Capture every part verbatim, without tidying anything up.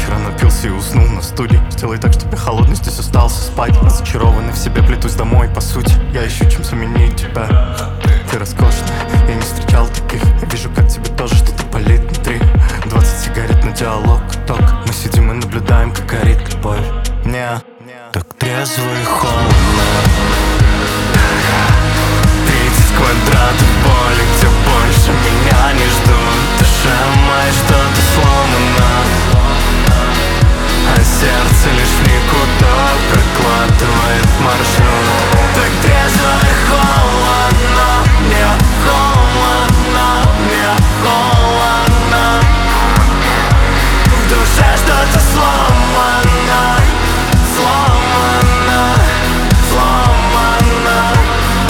Вчера напился и уснул на стуле. Сделай так, чтобы я холодный здесь остался спать. Разочарованный в себе, плетусь домой, по сути. Я ищу, чем заменить тебя. Ты роскошная, я не встречал таких. Я вижу, как тебе тоже что-то палит внутри. Двадцать сигарет на диалог, ток. Мы сидим и наблюдаем, как горит любовь. Не, так трезво и холодно. Тридцать квадратов боли, где больше меня не ждут. Душа моя что-то сломано, а сердце лишь никуда прокладывает маршрут. Так трезво и холодно, мне холодно, мне холодно. В душе что-то сломано, сломано, сломано.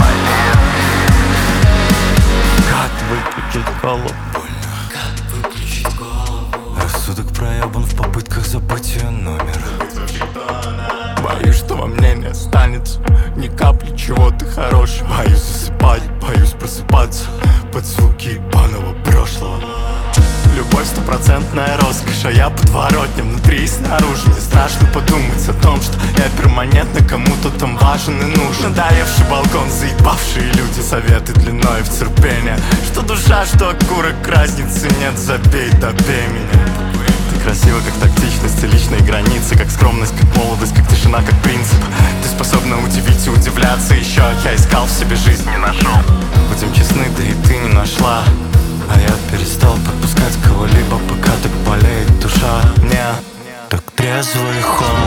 Как выключить голову? Как выключить голову? Рассудок проебан в попытках забыть ее номер. Боюсь, что во мне не останется ни капли чего-то хорошего. Боюсь засыпать, боюсь просыпаться под звуки ебаного прошлого. Любовь стопроцентная роскошь, а я подворотня внутри и снаружи. Мне страшно подумать о том, что я перманентно кому-то там важен и нужен. Надоевший балкон, заебавшие люди, советы длиной в терпение. Что душа, что окурок, разницы нет, забей, добей меня. Ты красива, как тактичность и личные границы, как скромность, как молодость, как тишина, как принцип. Ты способна удивить и удивляться еще. Я искал в себе жизнь, не нашел. Будем честны, да и ты не нашла. А я перестал подпускать кого-либо, пока так болеет душа. Не, так трезво и холодно.